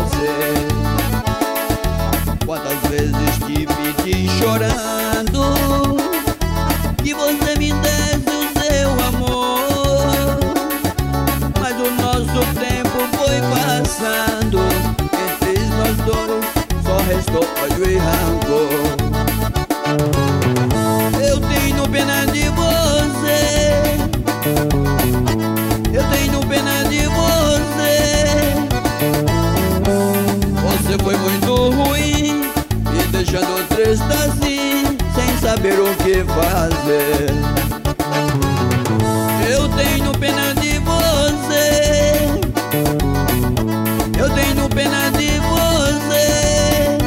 você. Quantas vezes te pedi chorando que você me desse o seu amor, mas o nosso tempo foi passando, entre nós dois só restou ódio e rancor. Eu tenho pena de você, eu tenho pena de você. Você foi muito ruim, me deixando triste assim, sem saber o que fazer. Eu tenho pena de você, eu tenho pena de você.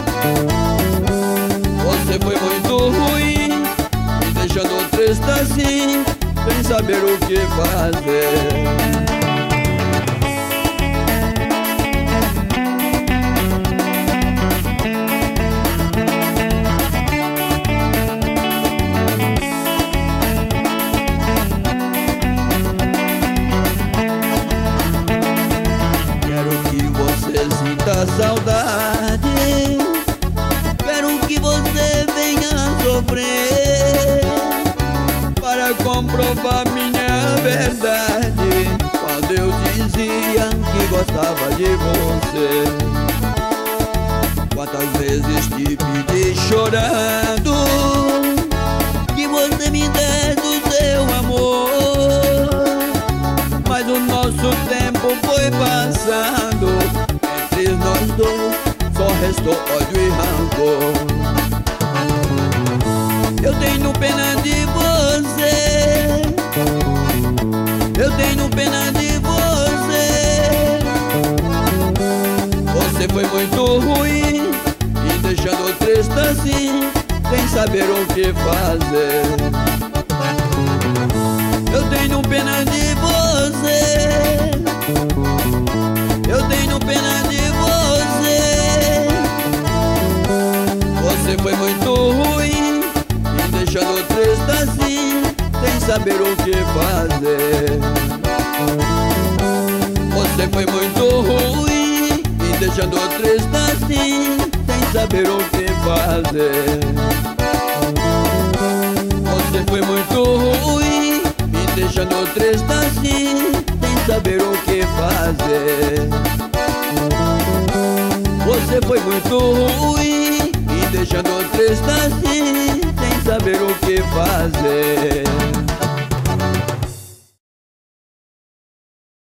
Você foi muito ruim, me deixando triste assim, sem saber o que fazer. Sinta saudade, quero que você venha sofrer para comprovar minha verdade, quando eu dizia que gostava de você. Quantas vezes te pedi chorando que você me desse o seu amor, mas o nosso tempo foi passando, nós dois só restou ódio e rancor. Eu tenho pena de você, eu tenho pena de você. Você foi muito ruim, me deixando triste assim, sem saber o que fazer. Eu tenho pena de você, eu tenho pena de você. Você foi muito ruim, me deixando triste assim, sem saber o que fazer. Você foi muito ruim, me deixando triste assim, sem saber o que fazer. Você foi muito ruim, me deixando triste assim, sem saber o que fazer. Você foi muito ruim, me deixando triste assim, sem saber o que fazer.